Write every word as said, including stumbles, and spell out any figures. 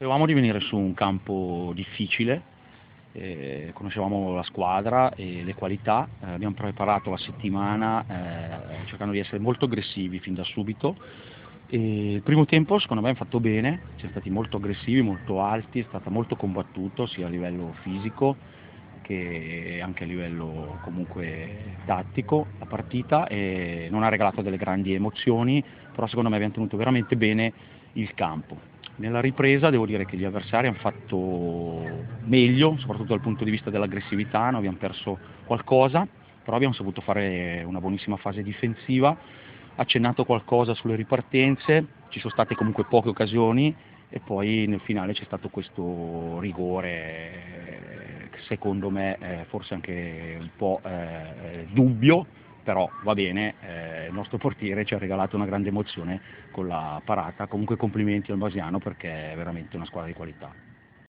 Sapevamo di venire su un campo difficile, eh, conoscevamo la squadra e le qualità, eh, abbiamo preparato la settimana eh, cercando di essere molto aggressivi fin da subito. E il primo tempo secondo me abbiamo fatto bene, siamo stati molto aggressivi, molto alti, è stato molto combattuto sia a livello fisico che anche a livello comunque tattico la partita, e non ha regalato delle grandi emozioni, però secondo me abbiamo tenuto veramente bene il campo. Nella ripresa devo dire che gli avversari hanno fatto meglio, soprattutto dal punto di vista dell'aggressività, noi abbiamo perso qualcosa, però abbiamo saputo fare una buonissima fase difensiva, accennato qualcosa sulle ripartenze, ci sono state comunque poche occasioni e poi nel finale c'è stato questo rigore, che secondo me è forse anche un po' eh, dubbio, però va bene, eh, il nostro portiere ci ha regalato una grande emozione con la parata. Comunque complimenti al Basiano perché è veramente una squadra di qualità.